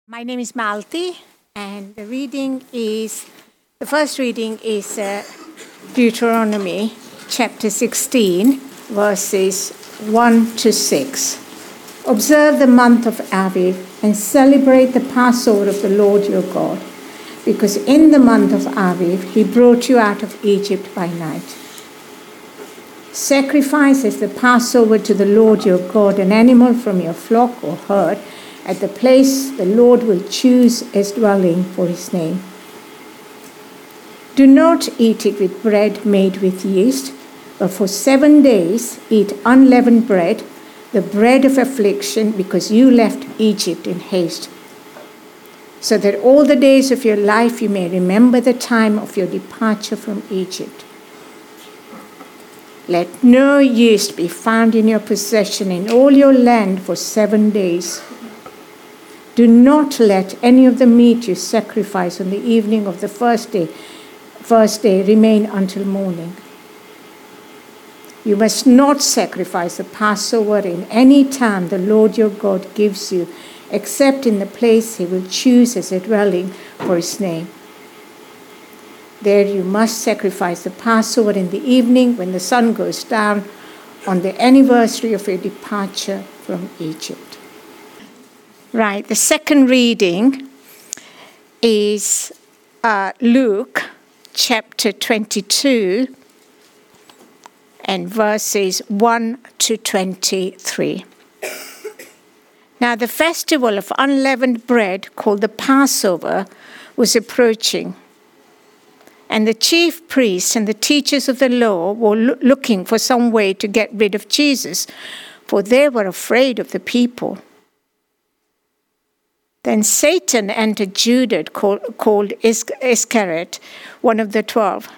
My name is Malti, and the first reading is Deuteronomy chapter 16, verses 1 to 6. Observe the month of Aviv and celebrate the Passover of the Lord your God, because in the month of Aviv he brought you out of Egypt by night. Sacrifice as the Passover to the Lord your God an animal from your flock or herd at the place the Lord will choose as dwelling for his name. Do not eat it with bread made with yeast, but for 7 days eat unleavened bread, the bread of affliction, because you left Egypt in haste, so that all the days of your life you may remember the time of your departure from Egypt. Let no yeast be found in your possession in all your land for 7 days. Do not let any of the meat you sacrifice on the evening of the first day remain until morning. You must not sacrifice the Passover in any town the Lord your God gives you, except in the place he will choose as a dwelling for his name. There you must sacrifice the Passover in the evening when the sun goes down on the anniversary of your departure from Egypt. Right, the second reading is Luke chapter 22 and verses 1 to 23. Now the festival of unleavened bread, called the Passover, was approaching. And the chief priests and the teachers of the law were looking for some way to get rid of Jesus, for they were afraid of the people. Then Satan entered Judas, called Iscariot, one of the 12.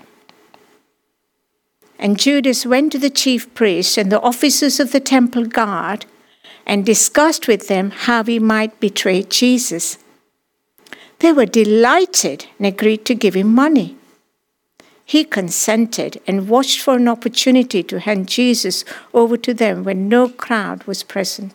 And Judas went to the chief priests and the officers of the temple guard and discussed with them how he might betray Jesus. They were delighted and agreed to give him money. He consented and watched for an opportunity to hand Jesus over to them when no crowd was present.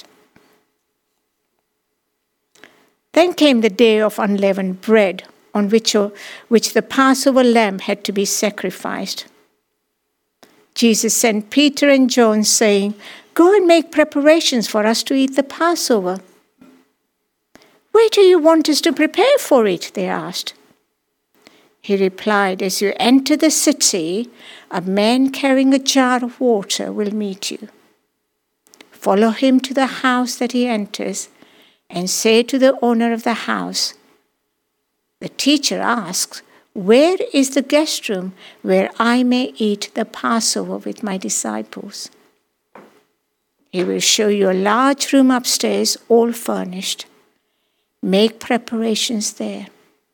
Then came the day of unleavened bread, on which the Passover lamb had to be sacrificed. Jesus sent Peter and John, saying, "Go and make preparations for us to eat the Passover." "Where do you want us to prepare for it?" they asked. He replied, "As you enter the city, a man carrying a jar of water will meet you. Follow him to the house that he enters, and say to the owner of the house, 'The teacher asks, where is the guest room where I may eat the Passover with my disciples?' He will show you a large room upstairs, all furnished. Make preparations there."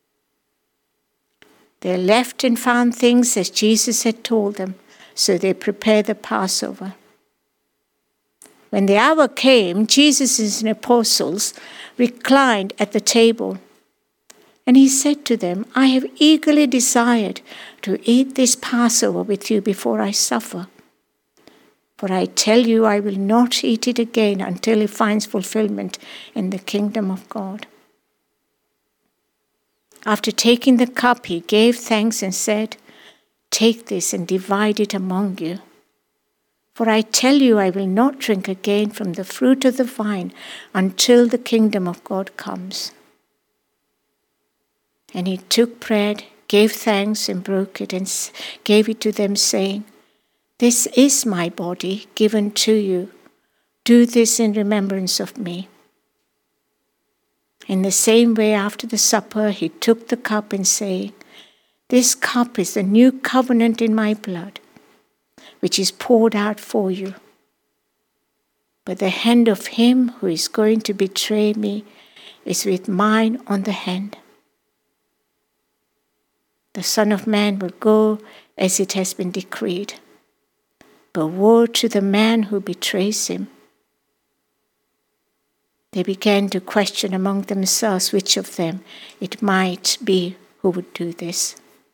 They left and found things as Jesus had told them, so they prepared the Passover. When the hour came, Jesus and his apostles reclined at the table. And he said to them, "I have eagerly desired to eat this Passover with you before I suffer. For I tell you, I will not eat it again until it finds fulfillment in the kingdom of God." After taking the cup, he gave thanks and said, "Take this and divide it among you. For I tell you, I will not drink again from the fruit of the vine until the kingdom of God comes." And he took bread, gave thanks, and broke it, and gave it to them, saying, "This is my body given to you. Do this in remembrance of me." In the same way, after the supper, he took the cup and saying, "This cup is the new covenant in my blood, which is poured out for you. But the hand of him who is going to betray me is with mine on the hand. The Son of Man will go as it has been decreed, but woe to the man who betrays him." They began to question among themselves which of them it might be who would do this.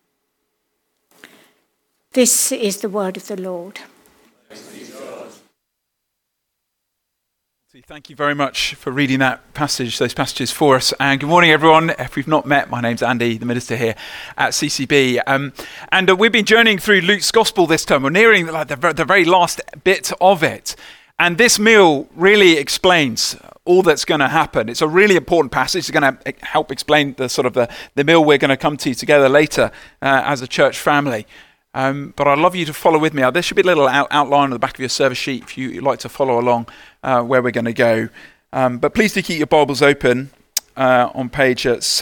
This is the word of the Lord. Thank you very much for reading those passages for us. And good morning, everyone. If we've not met, my name's Andy, the minister here at CCB. And we've been journeying through Luke's Gospel this term. We're nearing the very last bit of it. And this meal really explains all that's going to happen. It's a really important passage. It's going to help explain the meal we're going to come to together later as a church family. But I'd love you to follow with me. There should be a little outline on the back of your service sheet if you'd like to follow along where we're going to go. But please do keep your Bibles open on page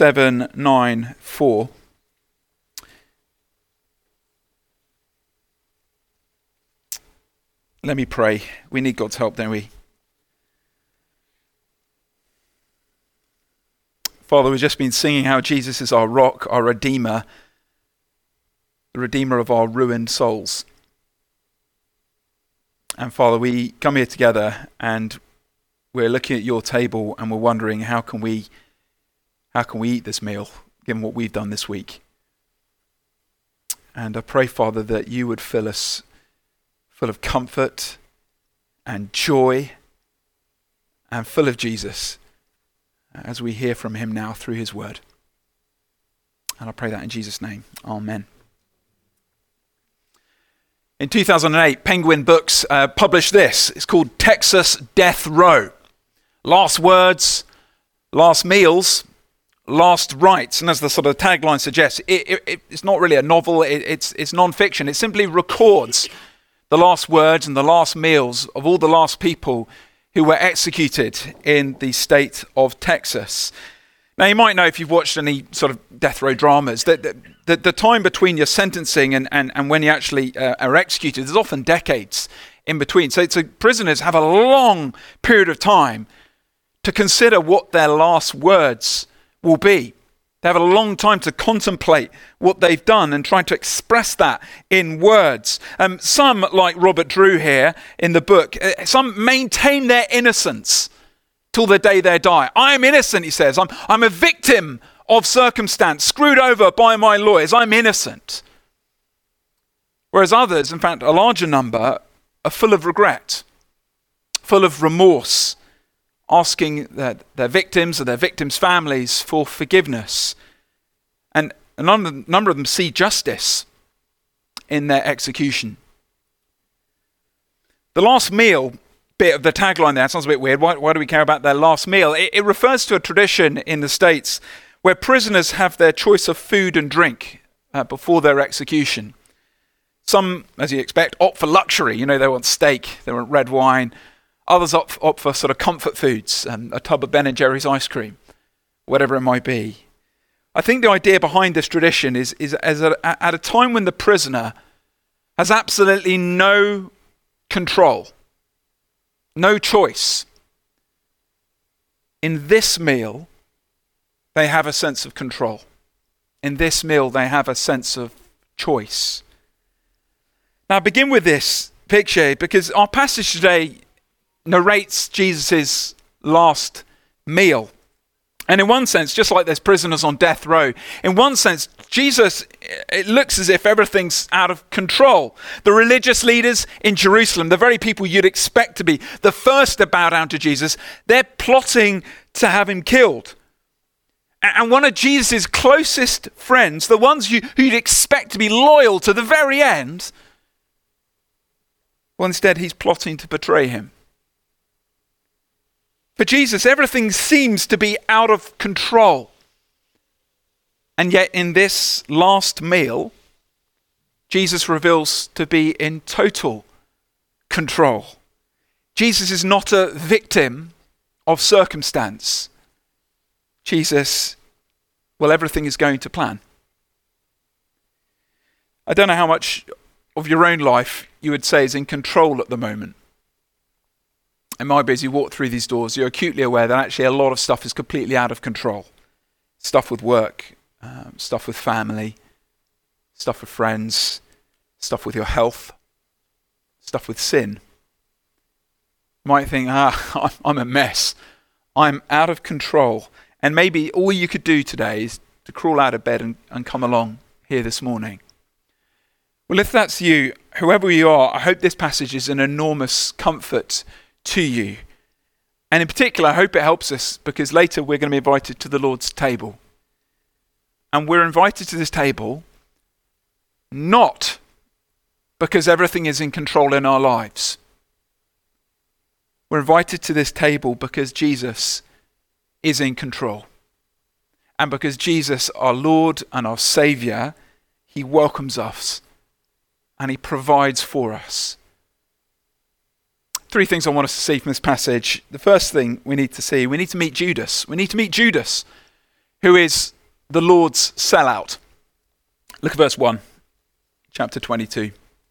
794. Let me pray. We need God's help, don't we? Father, we've just been singing how Jesus is our rock, our Redeemer, the Redeemer of our ruined souls. And Father, we come here together and we're looking at your table and we're wondering how can we eat this meal given what we've done this week. And I pray, Father, that you would fill us full of comfort and joy and full of Jesus as we hear from him now through his word. And I pray that in Jesus' name. Amen. In 2008, Penguin Books published this. It's called Texas Death Row. Last words, last meals, last rites. And as the sort of tagline suggests, it's not really a novel, it's non-fiction. It simply records the last words and the last meals of all the last people who were executed in the state of Texas. Now, you might know if you've watched any sort of death row dramas that the time between your sentencing and when you actually are executed, there's often decades in between. So prisoners have a long period of time to consider what their last words will be. They have a long time to contemplate what they've done and try to express that in words. Some, like Robert Drew here in the book, some maintain their innocence till the day they die. I am innocent, he says. I'm a victim of circumstance, screwed over by my lawyers. I'm innocent. Whereas others, in fact, a larger number, are full of regret, full of remorse, asking their victims or their victims' families for forgiveness. And a number of them see justice in their execution. The last meal bit of the tagline there sounds a bit weird. Why do we care about their last meal? It refers to a tradition in the States where prisoners have their choice of food and drink before their execution. Some, as you expect, opt for luxury. They want steak, they want red wine. Others opt for sort of comfort foods, a tub of Ben & Jerry's ice cream, whatever it might be. I think the idea behind this tradition is at a time when the prisoner has absolutely no control, no choice. In this meal, they have a sense of control. In this meal, they have a sense of choice. Now, begin with this picture because our passage today narrates Jesus' last meal. And in one sense, just like there's prisoners on death row, in one sense, Jesus, it looks as if everything's out of control. The religious leaders in Jerusalem, the very people you'd expect to be the first to bow down to Jesus, they're plotting to have him killed. And one of Jesus' closest friends, the ones who you'd expect to be loyal to the very end, well, instead he's plotting to betray him. For Jesus, everything seems to be out of control. And yet in this last meal, Jesus reveals to be in total control. Jesus is not a victim of circumstance. Jesus, well, everything is going to plan. I don't know how much of your own life you would say is in control at the moment. It might be as you walk through these doors, you're acutely aware that actually a lot of stuff is completely out of control. Stuff with work, stuff with family, stuff with friends, stuff with your health, stuff with sin. You might think, I'm a mess. I'm out of control. And maybe all you could do today is to crawl out of bed and come along here this morning. Well, if that's you, whoever you are, I hope this passage is an enormous comfort to you. And in particular, I hope it helps us because later we're going to be invited to the Lord's table. And we're invited to this table not because everything is in control in our lives. We're invited to this table because Jesus is in control. And because Jesus, our Lord and our Saviour, he welcomes us and he provides for us. Three things I want us to see from this passage. The first thing we need to see, we need to meet Judas. We need to meet Judas, who is the Lord's sellout. Look at verse 1, chapter 22.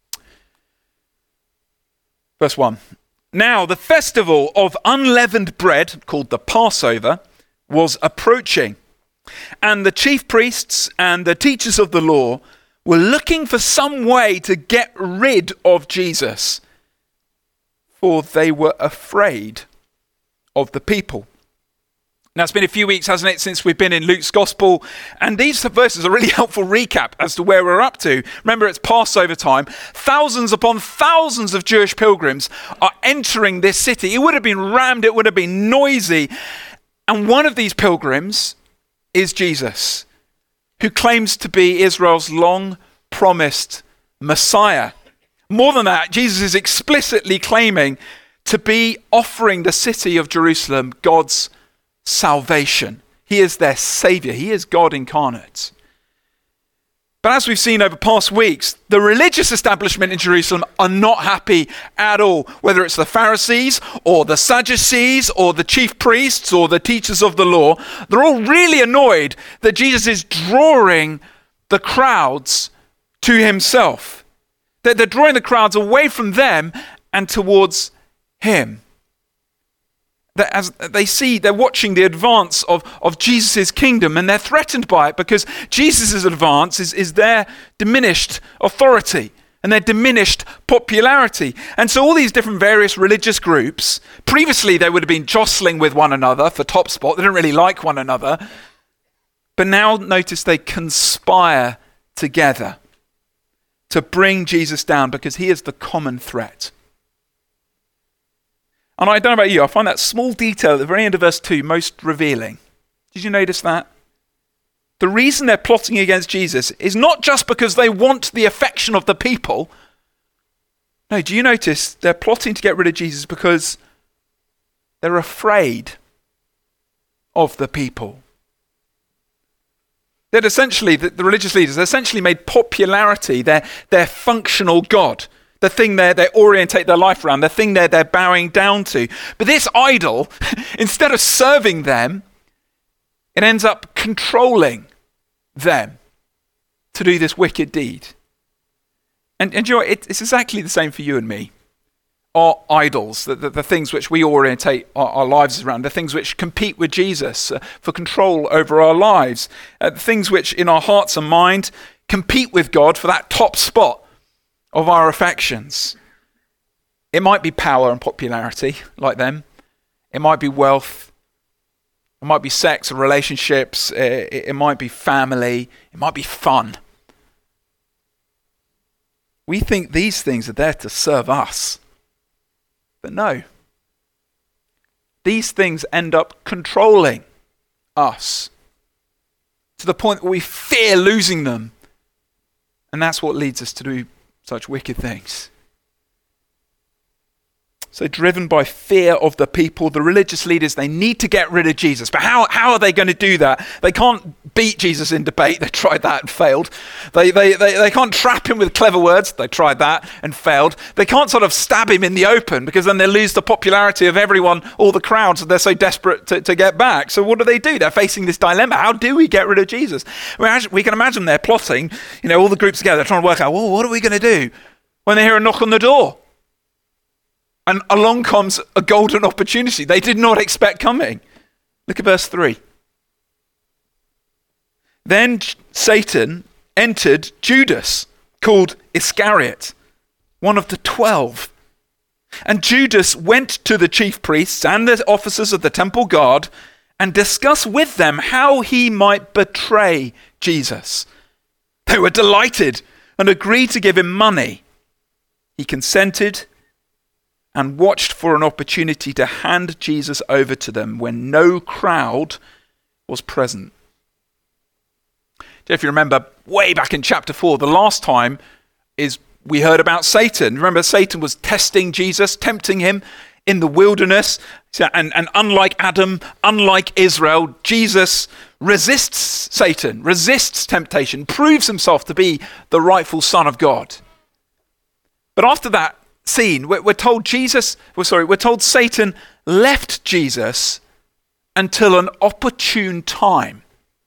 Verse 1. Now the festival of unleavened bread, called the Passover, was approaching. And the chief priests and the teachers of the law were looking for some way to get rid of Jesus, for they were afraid of the people. Now, it's been a few weeks, hasn't it, since we've been in Luke's Gospel, and these verses are a really helpful recap as to where we're up to. Remember, it's Passover time. Thousands upon thousands of Jewish pilgrims are entering this city. It would have been rammed, it would have been noisy. And one of these pilgrims is Jesus, who claims to be Israel's long-promised Messiah. More than that, Jesus is explicitly claiming to be offering the city of Jerusalem God's salvation. He is their Saviour. He is God incarnate. But as we've seen over past weeks, the religious establishment in Jerusalem are not happy at all, whether it's the Pharisees or the Sadducees or the chief priests or the teachers of the law. They're all really annoyed that Jesus is drawing the crowds to himself. That they're drawing the crowds away from them and towards him. That as they see, they're watching the advance of Jesus' kingdom, and they're threatened by it because Jesus' advance is their diminished authority and their diminished popularity. And so all these different various religious groups, previously they would have been jostling with one another for top spot. They didn't really like one another. But now notice they conspire together to bring Jesus down because he is the common threat. And I don't know about you, I find that small detail at the very end of verse 2 most revealing. Did you notice that? The reason they're plotting against Jesus is not just because they want the affection of the people. No, do you notice they're plotting to get rid of Jesus because they're afraid of the people. That essentially, the religious leaders essentially made popularity their functional God. The thing they orientate their life around, the thing they're bowing down to. But this idol, instead of serving them, it ends up controlling them to do this wicked deed. And you know, it's exactly the same for you and me. Our idols, the things which we orientate our lives around, the things which compete with Jesus for control over our lives, the things which in our hearts and mind compete with God for that top spot of our affections. It might be power and popularity like them. It might be wealth. It might be sex or relationships. It might be family. It might be fun. We think these things are there to serve us. But no. These things end up controlling us to the point that we fear losing them. And that's what leads us to do such wicked things. So driven by fear of the people, the religious leaders, they need to get rid of Jesus. But how are they going to do that? They can't beat Jesus in debate. They tried that and failed. They can't trap him with clever words. They tried that and failed. They can't sort of stab him in the open because then they lose the popularity of everyone, all the crowds. They're so desperate to get back. So what do? They're facing this dilemma. How do we get rid of Jesus? We can imagine they're plotting, all the groups together, trying to work out, well, what are we going to do when they hear a knock on the door? And along comes a golden opportunity they did not expect coming. Look at verse 3. Then Satan entered Judas, called Iscariot, one of the 12. And Judas went to the chief priests and the officers of the temple guard and discussed with them how he might betray Jesus. They were delighted and agreed to give him money. He consented and watched for an opportunity to hand Jesus over to them when no crowd was present. If you remember way back in chapter 4, the last time is we heard about Satan. Remember, Satan was testing Jesus, tempting him in the wilderness. And unlike Adam, unlike Israel, Jesus resists Satan, resists temptation, proves himself to be the rightful Son of God. But after that scene, we're told Satan left Jesus until an opportune time.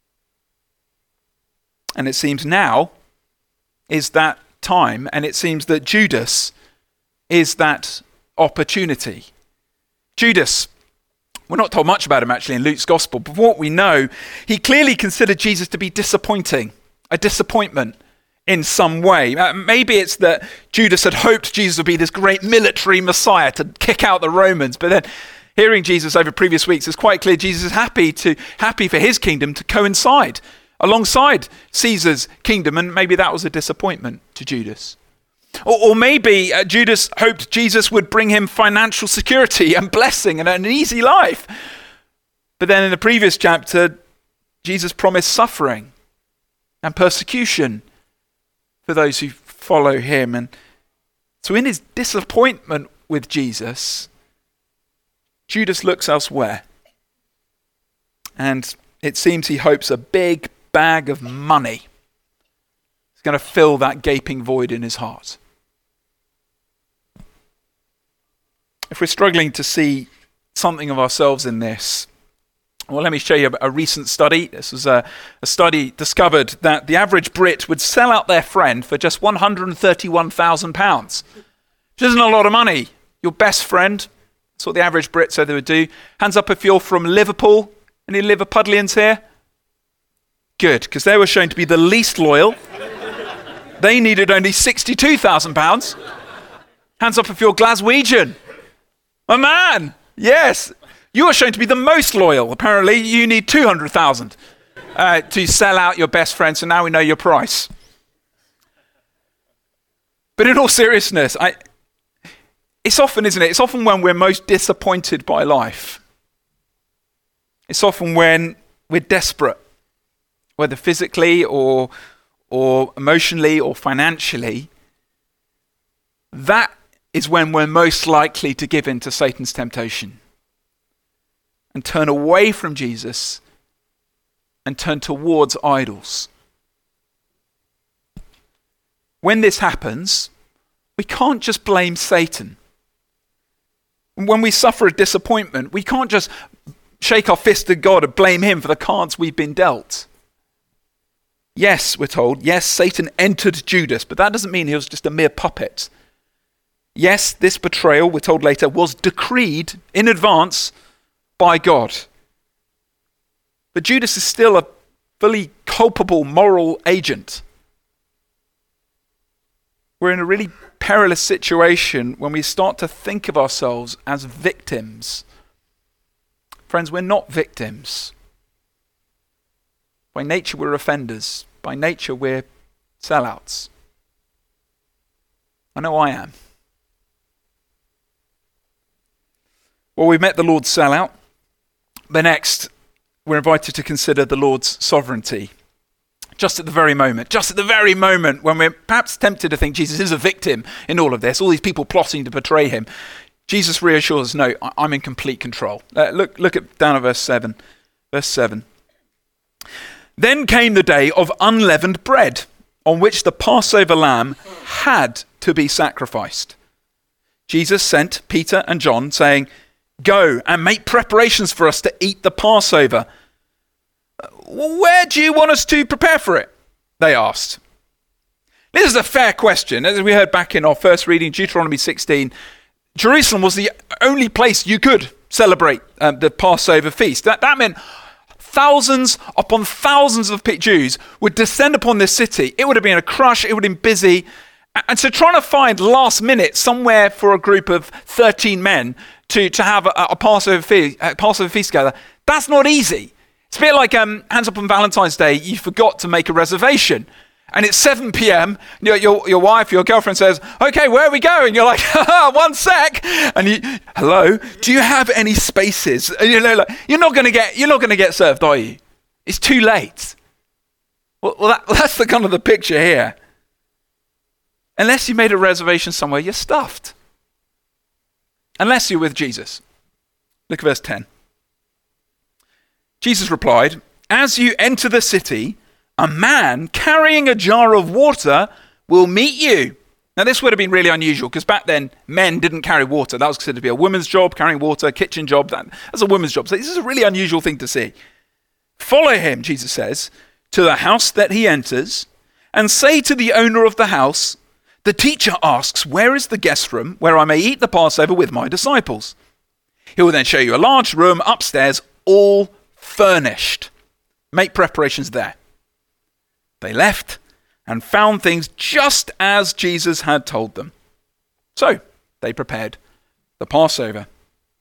And it seems now is that time, and it seems that Judas is that opportunity. Judas, we're not told much about him actually in Luke's gospel, but what we know, he clearly considered Jesus to be disappointing, a disappointment in some way. Maybe it's that Judas had hoped Jesus would be this great military messiah to kick out the Romans, but then hearing Jesus over previous weeks, it's quite clear Jesus is happy for his kingdom to coincide alongside Caesar's kingdom, and maybe that was a disappointment to Judas. Or maybe Judas hoped Jesus would bring him financial security and blessing and an easy life. But then in the previous chapter, Jesus promised suffering and persecution for those who follow him. And so in his disappointment with Jesus, Judas looks elsewhere. And it seems he hopes a big bag of money is going to fill that gaping void in his heart. If we're struggling to see something of ourselves in this, well, let me show you a recent study. This was a study discovered that the average Brit would sell out their friend for just £131,000, which isn't a lot of money. Your best friend, that's what the average Brit said they would do. Hands up if you're from Liverpool. Any Liverpudlians here? Good, because they were shown to be the least loyal. They needed only £62,000. Hands up if you're Glaswegian. A man, yes. You are shown to be the most loyal. Apparently, you need 200,000 to sell out your best friend. So now we know your price. But in all seriousness, it's often, isn't it? It's often when we're most disappointed by life. It's often when we're desperate, whether physically or emotionally or financially. That is when we're most likely to give in to Satan's temptation and turn away from Jesus and turn towards idols. When this happens, we can't just blame Satan. When we suffer a disappointment, we can't just shake our fist at God and blame him for the cards we've been dealt. Yes, we're told, yes, Satan entered Judas, but that doesn't mean he was just a mere puppet. Yes, this betrayal, we're told later, was decreed in advance by God. But Judas is still a fully culpable moral agent. We're in a really perilous situation when we start to think of ourselves as victims. Friends, we're not victims. By nature, we're offenders. By nature, we're sellouts. I know I am. Well, we've met the Lord's sellout. But next, we're invited to consider the Lord's sovereignty. Just at the very moment when we're perhaps tempted to think Jesus is a victim in all of this, all these people plotting to betray him, Jesus reassures us, no, I'm in complete control. Look at down at verse 7. Verse 7. Then came the day of unleavened bread, on which the Passover lamb had to be sacrificed. Jesus sent Peter and John, saying, "Go and make preparations for us to eat the Passover." "Where do you want us to prepare for it?" they asked. This is a fair question. As we heard back in our first reading, Deuteronomy 16, Jerusalem was the only place you could celebrate the Passover feast. That meant thousands upon thousands of Jews would descend upon this city. It would have been a crush. It would have been busy. And so trying to find last minute somewhere for a group of 13 men to have a Passover feast together, that's not easy. It's a bit like hands up on Valentine's Day, you forgot to make a reservation. And it's 7 p.m. Your wife, your girlfriend says, okay, where are we going? You're like, 1 sec. And hello, do you have any spaces? And you're not going to get served, are you? It's too late. Well, that's the kind of the picture here. Unless you made a reservation somewhere, you're stuffed. Unless you're with Jesus. Look at verse 10. Jesus replied, as you enter the city, a man carrying a jar of water will meet you. Now this would have been really unusual because back then men didn't carry water. That was considered to be a woman's job, carrying water, kitchen job. That's a woman's job. So this is a really unusual thing to see. Follow him, Jesus says, to the house that he enters and say to the owner of the house, the teacher asks, where is the guest room where I may eat the Passover with my disciples? He will then show you a large room upstairs, all furnished. Make preparations there. They left and found things just as Jesus had told them. So they prepared the Passover.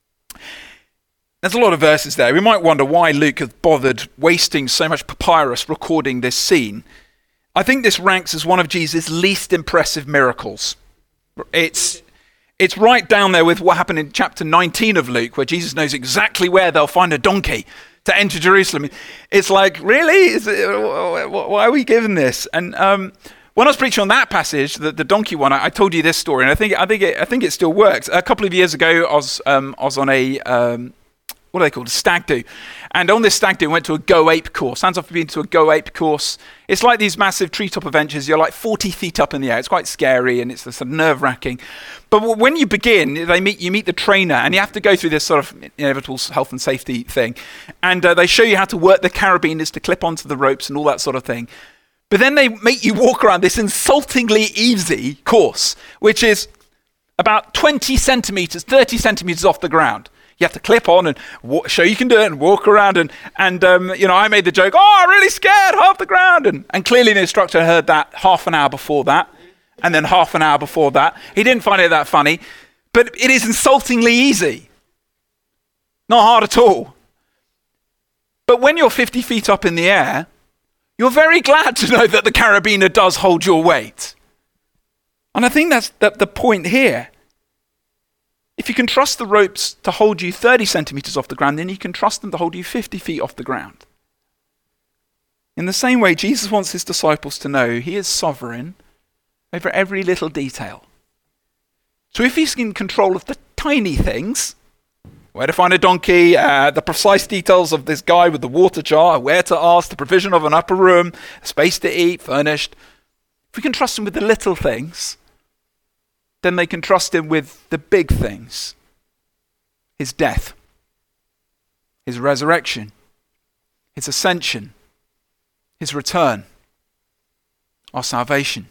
There's a lot of verses there. We might wonder why Luke has bothered wasting so much papyrus recording this scene. I think this ranks as one of Jesus' least impressive miracles. It's right down there with what happened in chapter 19 of Luke, where Jesus knows exactly where they'll find a donkey to enter Jerusalem. It's like, really? Why are we given this? And when I was preaching on that passage, the donkey one, I told you this story, and I think it still works. A couple of years ago, I was on a what are they called? A stag do. And on this stag do, I went to a Go Ape course. Hands off, been to a Go Ape course. It's like these massive treetop adventures. You're like 40 feet up in the air. It's quite scary and it's sort of nerve-wracking. But when you begin, you meet the trainer, and you have to go through this sort of inevitable health and safety thing. And they show you how to work the carabiners to clip onto the ropes and all that sort of thing. But then they make you walk around this insultingly easy course, which is about 20 centimeters, 30 centimeters off the ground. You have to clip on and show you can do it and walk around. And I made the joke, I'm really scared, half the ground. And clearly the instructor heard that half an hour before that. And then half an hour before that. He didn't find it that funny. But it is insultingly easy. Not hard at all. But when you're 50 feet up in the air, you're very glad to know that the carabiner does hold your weight. And I think that's the point here. If you can trust the ropes to hold you 30 centimeters off the ground, then you can trust them to hold you 50 feet off the ground. In the same way, Jesus wants his disciples to know he is sovereign over every little detail. So if he's in control of the tiny things, where to find a donkey, the precise details of this guy with the water jar, where to ask, the provision of an upper room, space to eat, furnished, if we can trust him with the little things, then they can trust him with the big things. His death, his resurrection, his ascension, his return, our salvation.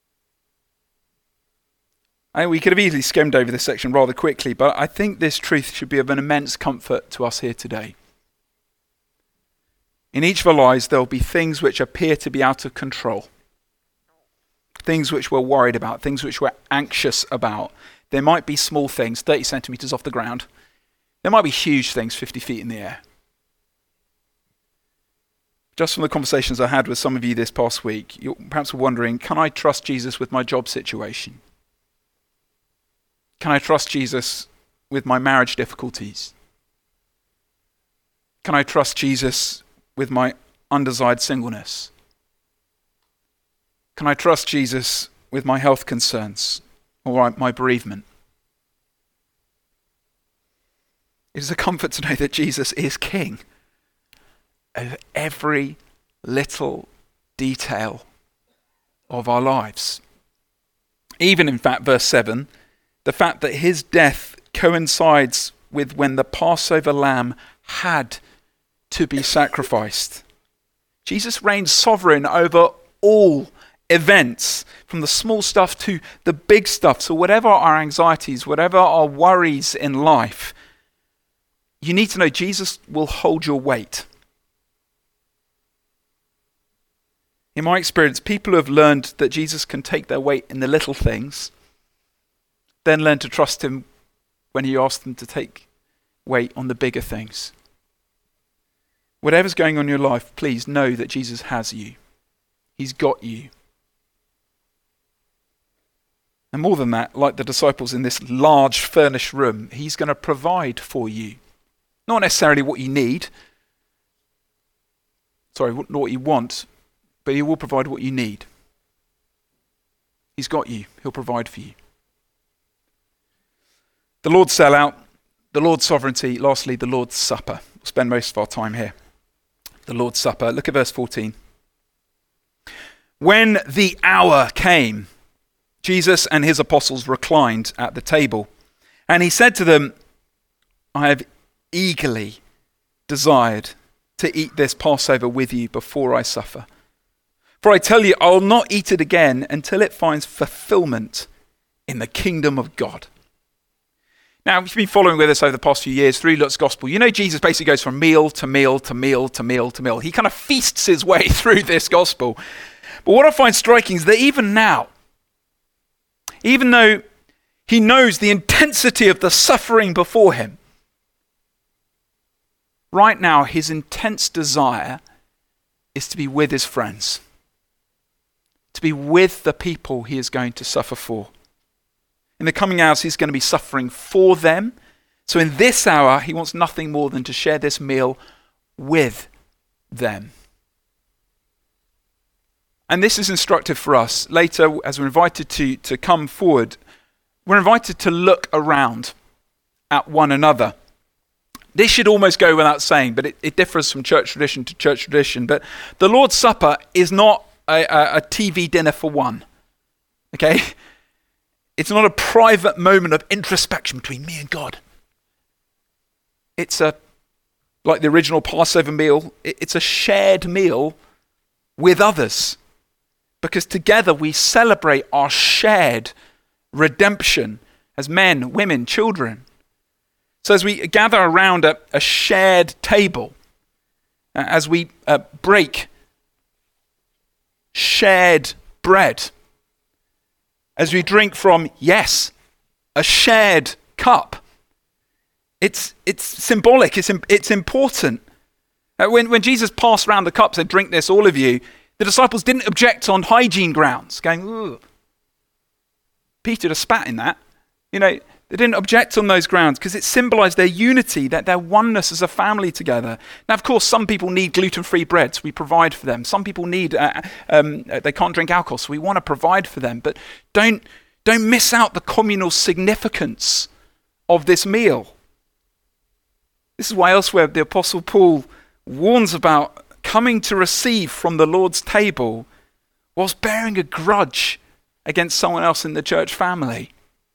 We could have easily skimmed over this section rather quickly, but I think this truth should be of an immense comfort to us here today. In each of our lives, there will be things which appear to be out of control. Things which we're worried about, things which we're anxious about. There might be small things, 30 centimeters off the ground. There might be huge things, 50 feet in the air. Just from the conversations I had with some of you this past week, you're perhaps wondering, can I trust Jesus with my job situation? Can I trust Jesus with my marriage difficulties? Can I trust Jesus with my undesired singleness? Can I trust Jesus with my health concerns or my bereavement? It is a comfort to know that Jesus is King over every little detail of our lives. Even in fact, verse 7, the fact that his death coincides with when the Passover lamb had to be sacrificed. Jesus reigns sovereign over all events, from the small stuff to the big stuff. So whatever our anxieties, whatever our worries in life, you need to know Jesus will hold your weight. In my experience, people who have learned that Jesus can take their weight in the little things, then learn to trust him when he asks them to take weight on the bigger things. Whatever's going on in your life, please know that Jesus has you. He's got you. And more than that, like the disciples in this large furnished room, he's going to provide for you. Not necessarily what you need. Sorry, not what you want, but he will provide what you need. He's got you. He'll provide for you. The Lord's sellout, the Lord's sovereignty, lastly, the Lord's supper. We'll spend most of our time here. The Lord's supper. Look at verse 14. When the hour came, Jesus and his apostles reclined at the table, and he said to them, I have eagerly desired to eat this Passover with you before I suffer. For I tell you, I will not eat it again until it finds fulfillment in the kingdom of God. Now, if you've been following with us over the past few years through Luke's gospel, you know Jesus basically goes from meal to meal to meal to meal to meal. He kind of feasts his way through this gospel. But what I find striking is that even now, even though he knows the intensity of the suffering before him, right now his intense desire is to be with his friends, to be with the people he is going to suffer for. In the coming hours, he's going to be suffering for them. So in this hour, he wants nothing more than to share this meal with them. And this is instructive for us. Later, as we're invited to come forward, we're invited to look around at one another. This should almost go without saying, but it differs from church tradition to church tradition. But the Lord's Supper is not a TV dinner for one. Okay? It's not a private moment of introspection between me and God. It's like the original Passover meal, it's a shared meal with others. Because together we celebrate our shared redemption as men, women, children. So as we gather around a shared table, as we break shared bread, as we drink from, yes, a shared cup, it's symbolic, it's important. When Jesus passed around the cup, said, drink this, all of you, the disciples didn't object on hygiene grounds, going, ooh. Peter just spat in that. You know, they didn't object on those grounds because it symbolized their unity, that their oneness as a family together. Now, of course, some people need gluten-free bread, so we provide for them. Some people need, they can't drink alcohol, so we want to provide for them. But don't miss out the communal significance of this meal. This is why elsewhere the Apostle Paul warns about coming to receive from the Lord's table whilst bearing a grudge against someone else in the church family.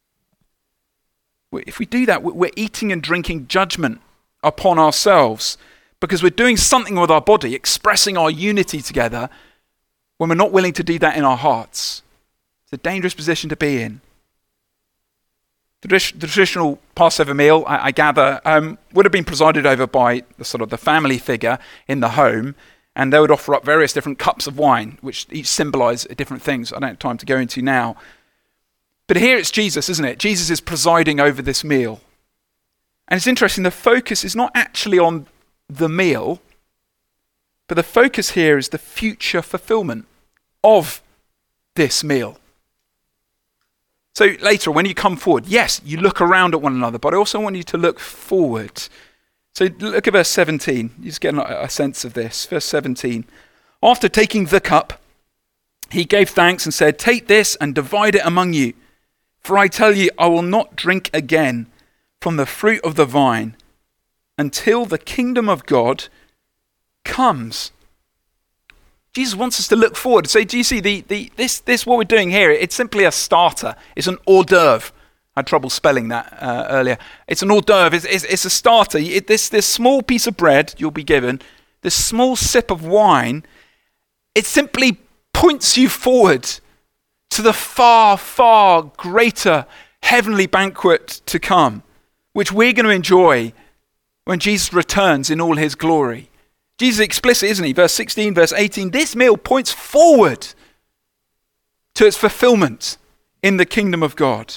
If we do that, we're eating and drinking judgment upon ourselves because we're doing something with our body, expressing our unity together when we're not willing to do that in our hearts. It's a dangerous position to be in. The traditional Passover meal, I gather, would have been presided over by the family figure in the home, and they would offer up various different cups of wine, which each symbolize different things I don't have time to go into now. But here it's Jesus, isn't it? Jesus is presiding over this meal. And it's interesting, the focus is not actually on the meal, but the focus here is the future fulfillment of this meal. So later, when you come forward, yes, you look around at one another, but I also want you to look forward. So look at verse 17. You just get a sense of this. Verse 17. After taking the cup, he gave thanks and said, take this and divide it among you. For I tell you, I will not drink again from the fruit of the vine until the kingdom of God comes. Jesus wants us to look forward. So do you see this what we're doing here? It's simply a starter. It's an hors d'oeuvre. I had trouble spelling that earlier. It's an hors d'oeuvre. It's a starter. This small piece of bread you'll be given, this small sip of wine, it simply points you forward to the far, far greater heavenly banquet to come, which we're going to enjoy when Jesus returns in all his glory. Jesus is explicit, isn't he? Verse 16, verse 18, this meal points forward to its fulfillment in the kingdom of God.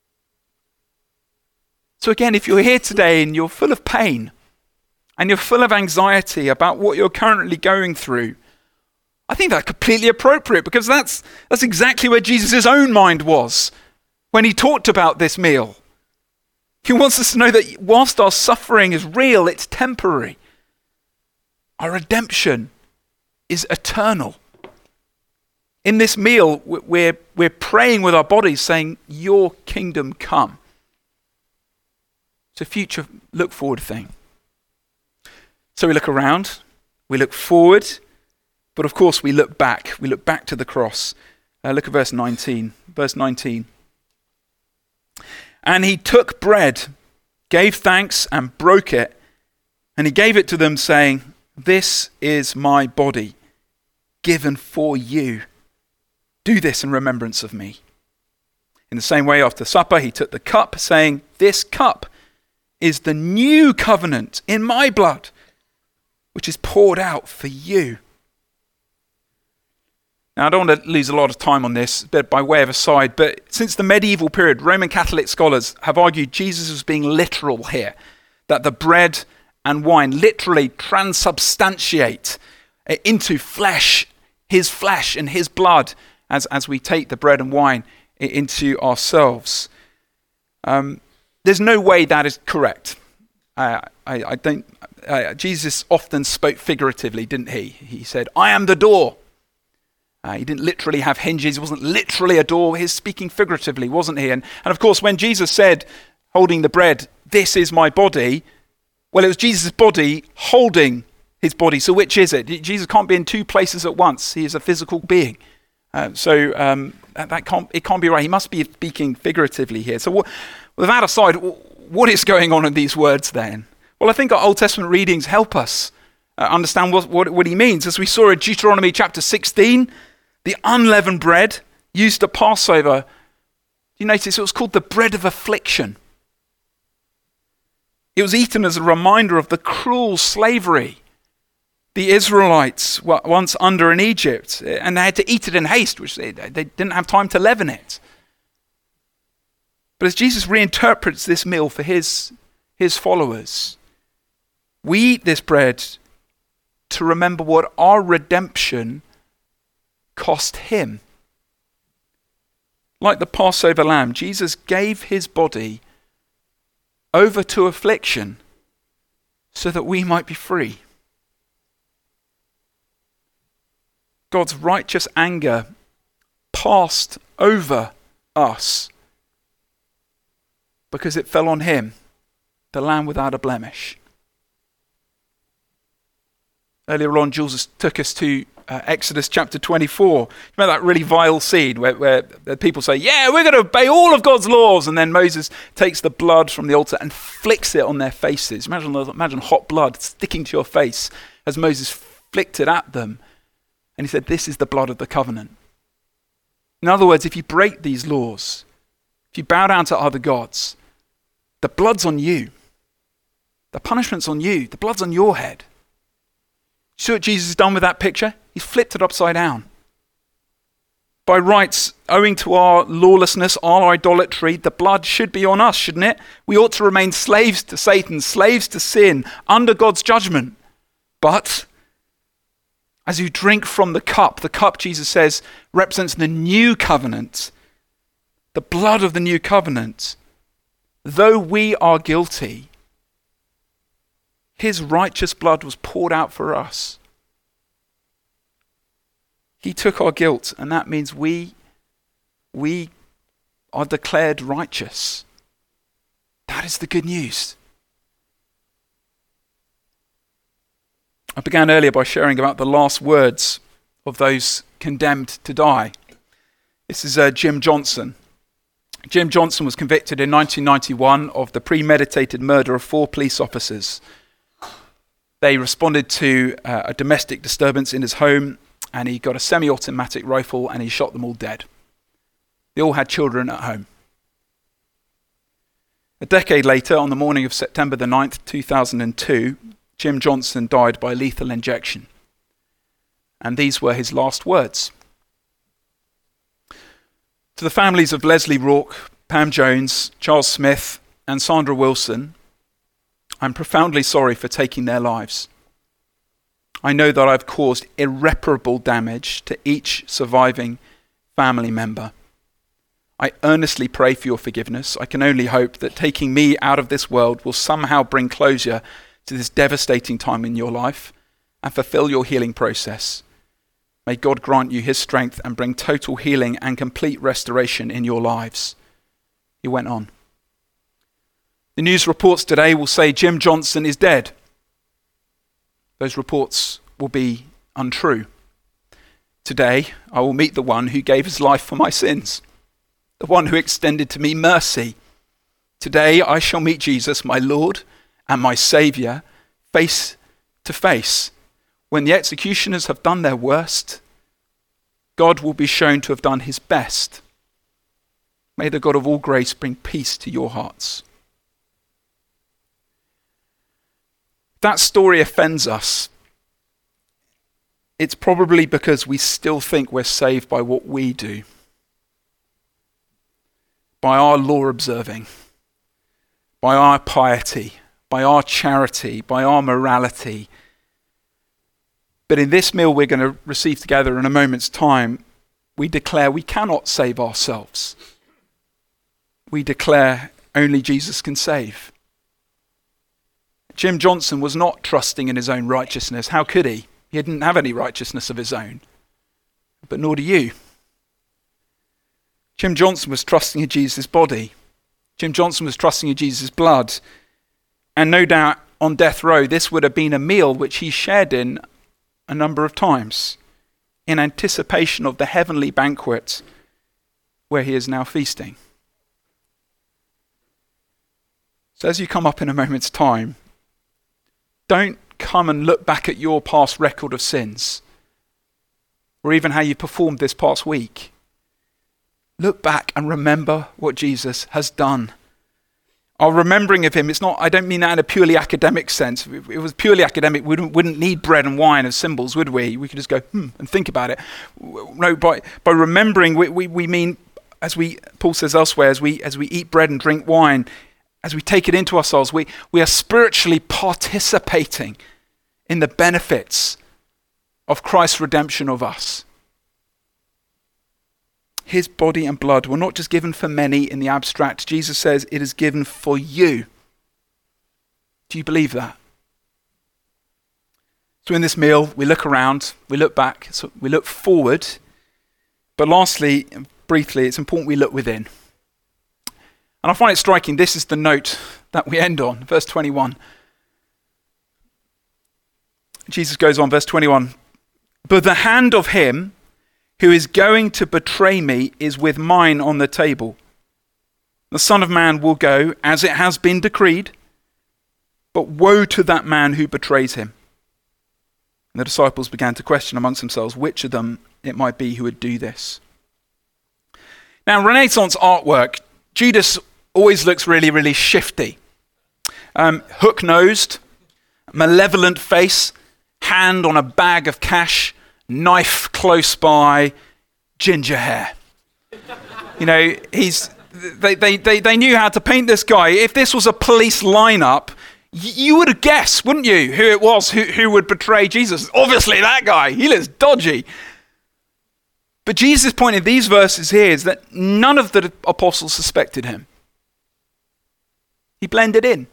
So again, if you're here today and you're full of pain and you're full of anxiety about what you're currently going through, I think that's completely appropriate because that's exactly where Jesus' own mind was when he talked about this meal. He wants us to know that whilst our suffering is real, it's temporary. Our redemption is eternal. In this meal, we're praying with our bodies, saying, your kingdom come. It's a future look forward thing. So we look around, we look forward, but of course we look back. We look back to the cross. Look at verse 19. Verse 19. And he took bread, gave thanks and broke it, and he gave it to them saying, this is my body given for you. Do this in remembrance of me. In the same way, after supper, he took the cup, saying, this cup is the new covenant in my blood, which is poured out for you. Now, I don't want to lose a lot of time on this, but by way of aside, but since the medieval period, Roman Catholic scholars have argued Jesus was being literal here, that the bread and wine literally transubstantiate into flesh and his blood as we take the bread and wine into ourselves. There's no way that is correct. Jesus often spoke figuratively, didn't he? He said, I am the door. He didn't literally have hinges. It wasn't literally a door. He's speaking figuratively, wasn't he? And of course, when Jesus said, holding the bread, this is my body, well, it was Jesus' body holding his body. So which is it? Jesus can't be in two places at once. He is a physical being. It can't be right. He must be speaking figuratively here. So with that aside, what is going on in these words then? Well, I think our Old Testament readings help us understand what he means. As we saw in Deuteronomy chapter 16, the unleavened bread used at Passover, you notice it was called the bread of affliction. It was eaten as a reminder of the cruel slavery the Israelites were once under in Egypt, and they had to eat it in haste, which they didn't have time to leaven it. But as Jesus reinterprets this meal for his followers, we eat this bread to remember what our redemption cost him. Like the Passover lamb, Jesus gave his body over to affliction so that we might be free. God's righteous anger passed over us because it fell on him, the lamb without a blemish. Earlier on, Jules took us to Exodus chapter 24. Remember that really vile scene where people say, yeah, we're going to obey all of God's laws. And then Moses takes the blood from the altar and flicks it on their faces. Imagine hot blood sticking to your face as Moses flicked it at them. And he said, this is the blood of the covenant. In other words, if you break these laws, if you bow down to other gods, the blood's on you. The punishment's on you. The blood's on your head. See what Jesus has done with that picture? He's flipped it upside down. By rights, owing to our lawlessness, our idolatry, the blood should be on us, shouldn't it? We ought to remain slaves to Satan, slaves to sin, under God's judgment. But as you drink from the cup, Jesus says, represents the new covenant, the blood of the new covenant. Though we are guilty, his righteous blood was poured out for us. He took our guilt, and that means we are declared righteous. That is the good news. I began earlier by sharing about the last words of those condemned to die. This is Jim Johnson. Jim Johnson was convicted in 1991 of the premeditated murder of 4 police officers. They responded to a domestic disturbance in his home, and he got a semi-automatic rifle and he shot them all dead. They all had children at home. A decade later, on the morning of September the 9th, 2002, Jim Johnson died by lethal injection. And these were his last words. To the families of Leslie Rourke, Pam Jones, Charles Smith, and Sandra Wilson, I'm profoundly sorry for taking their lives. I know that I've caused irreparable damage to each surviving family member. I earnestly pray for your forgiveness. I can only hope that taking me out of this world will somehow bring closure to this devastating time in your life and fulfill your healing process. May God grant you his strength and bring total healing and complete restoration in your lives." He went on. The news reports today will say Jim Johnson is dead. Those reports will be untrue. Today, I will meet the one who gave his life for my sins, the one who extended to me mercy. Today, I shall meet Jesus, my Lord and my Saviour, face to face. When the executioners have done their worst, God will be shown to have done his best. May the God of all grace bring peace to your hearts. That story offends us. It's probably because we still think we're saved by what we do, by our law observing, by our piety, by our charity, by our morality. But in this meal we're going to receive together in a moment's time, we declare we cannot save ourselves. We declare only Jesus can save. Jim Johnson was not trusting in his own righteousness. How could he? He didn't have any righteousness of his own. But nor do you. Jim Johnson was trusting in Jesus' body. Jim Johnson was trusting in Jesus' blood. And no doubt on death row, this would have been a meal which he shared in a number of times in anticipation of the heavenly banquet where he is now feasting. So as you come up in a moment's time, don't come and look back at your past record of sins or even how you performed this past week. Look back and remember what Jesus has done. Our remembering of him, I don't mean that in a purely academic sense. If it was purely academic, we wouldn't need bread and wine as symbols, would we? We could just go, and think about it. No, by remembering, we mean, Paul says elsewhere, as we eat bread and drink wine, as we take it into ourselves, we are spiritually participating in the benefits of Christ's redemption of us. His body and blood were not just given for many in the abstract. Jesus says it is given for you. Do you believe that? So in this meal, we look around, we look back, so we look forward. But lastly, briefly, it's important we look within. And I find it striking, this is the note that we end on, verse 21. Jesus goes on, verse 21. "But the hand of him who is going to betray me is with mine on the table. The Son of Man will go as it has been decreed, but woe to that man who betrays him." And the disciples began to question amongst themselves which of them it might be who would do this. Now, in Renaissance artwork, Judas always looks really, really shifty. Hook-nosed, malevolent face, hand on a bag of cash, knife close by, ginger hair. You know, they knew how to paint this guy. If this was a police lineup, you would have guessed, wouldn't you, who it was who would betray Jesus? Obviously that guy. He looks dodgy. But Jesus' point in these verses here is that none of the apostles suspected him. He blended in.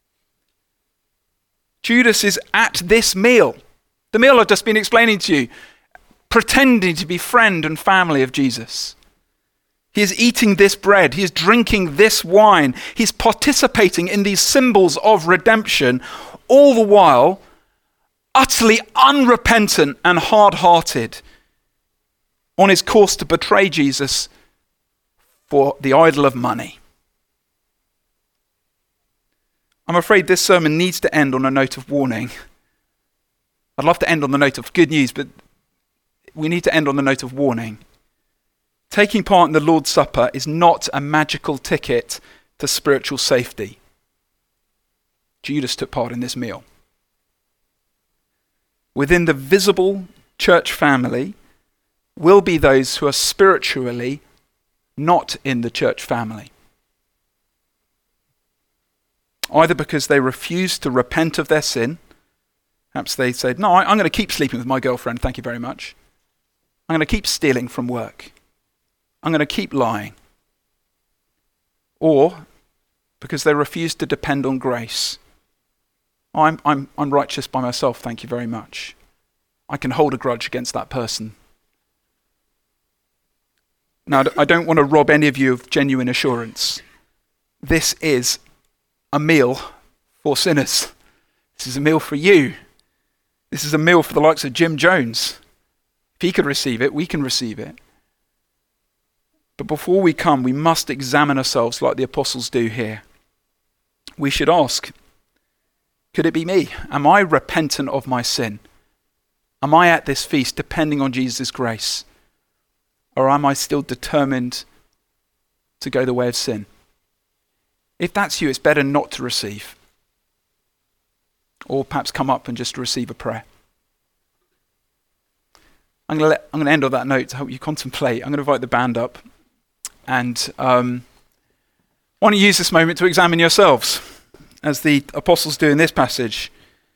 Judas is at this meal. The meal I've just been explaining to you, pretending to be friend and family of Jesus. He is eating this bread. He is drinking this wine. He's participating in these symbols of redemption, all the while utterly unrepentant and hard-hearted on his course to betray Jesus for the idol of money. I'm afraid this sermon needs to end on a note of warning. I'd love to end on the note of good news, but we need to end on the note of warning. Taking part in the Lord's Supper is not a magical ticket to spiritual safety. Judas took part in this meal. Within the visible church family will be those who are spiritually not in the church family. Either because they refuse to repent of their sin. Perhaps they said, no, I'm going to keep sleeping with my girlfriend, thank you very much. I'm going to keep stealing from work. I'm going to keep lying. or because they refuse to depend on grace. I'm righteous by myself, thank you very much. I can hold a grudge against that person. Now, I don't want to rob any of you of genuine assurance. This is a meal for sinners. This is a meal for you. This is a meal for the likes of Jim Jones. If he could receive it, we can receive it. But before we come, we must examine ourselves like the apostles do here. We should ask, could it be me? Am I repentant of my sin? Am I at this feast depending on Jesus' grace? Or am I still determined to go the way of sin? If that's you, it's better not to receive. Or perhaps come up and just receive a prayer. I'm going to end on that note to help you contemplate. I'm going to invite the band up. And I want to use this moment to examine yourselves, as the apostles do in this passage.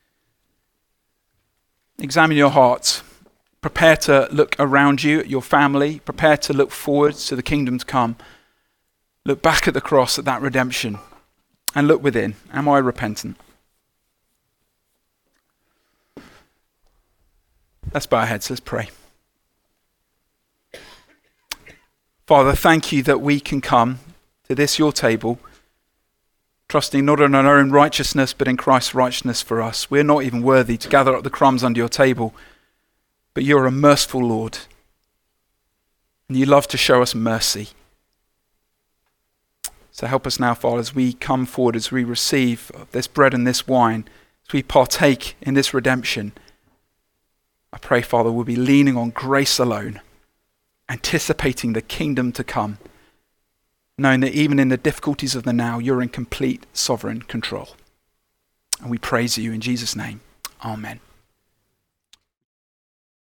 Examine your hearts. Prepare to look around you at your family. Prepare to look forward to the kingdom to come. Look back at the cross, at that redemption. And look within. Am I repentant? Let's bow our heads. Let's pray. Father, thank you that we can come to this, your table, trusting not in our own righteousness, but in Christ's righteousness for us. We're not even worthy to gather up the crumbs under your table, but you're a merciful Lord, and you love to show us mercy. So help us now, Father, as we come forward, as we receive this bread and this wine, as we partake in this redemption. I pray, Father, we'll be leaning on grace alone, anticipating the kingdom to come, knowing that even in the difficulties of the now, you're in complete sovereign control. And we praise you in Jesus' name. Amen.